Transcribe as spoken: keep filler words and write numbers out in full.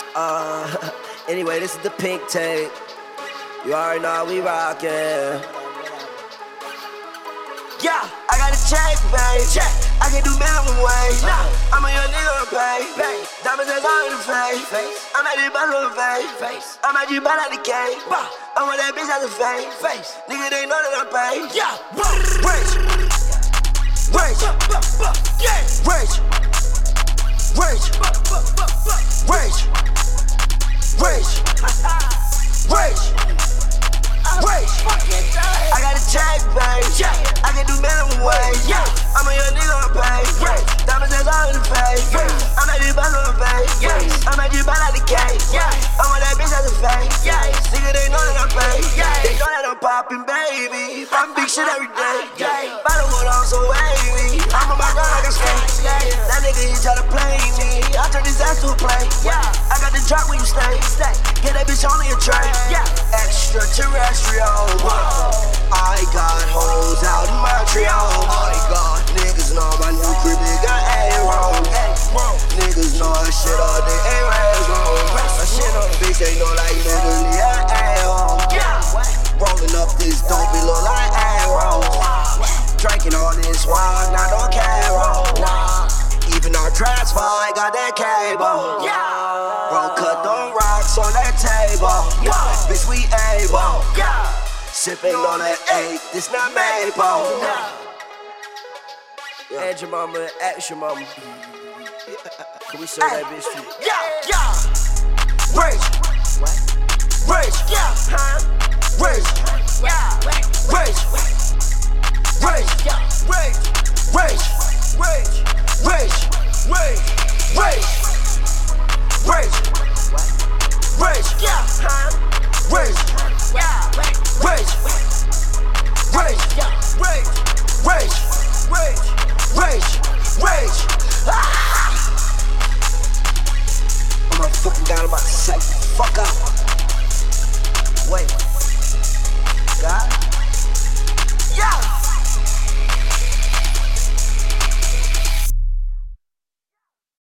Uh, anyway, this is the pink tape. You already know how we rockin'. Yeah, I got a check, babe. Check. I can do minimum wage. Nah, I'm a young nigga on pay. Pay. Diamonds that's all in the face. Face. I'm at the bottom of the face. Face. I'm at the bottom of the cake. Bah. I want that bitch out the face. Face. Nigga, they know that I'm paid. Yeah. Rich. Rich. Yeah. Rich. Rich. Rich. Rich. Rich. Rich. I got a check, babe. I can do minimum wage. I'm a young nigga on pay. Diamonds that's all in the face. I'm at the bottom of the face. I'm at the bottom of the cake. I want that bitch out the face. Nigga, they know that I'm paid. They know that I'm poppin', baby. Poppin' big shit every day. Bottom one on so wavy. I'm on my grind like I'm skate. That nigga, he try to play me. I turn his ass to a play. I got the drop when you stay. Get that bitch on your tray. Extraterrestrial. I got hoes out in Montreal. My God, niggas know my new crib, it got A-roll. Niggas know I shit all day, A-Ray's wrong. I shit on the bitch, they know like niggas, yeah, A-hole. Rolling up this dope, it look like A-roll. Drinking all this wine, not no K-roll. Even our transfer, got that cable. Bro, cut them rocks on that table. Bitch, we able. Sipping on that eight, this not maple. Yeah. Add your mama, ask your mama. Can we show that bitch to you? Yeah, yeah. Rich. What? Rich. Yeah. Huh? Rich. Yeah. Rich. Rich. Yeah. Rich. Rich. Rich. Rich. Rich. Rich.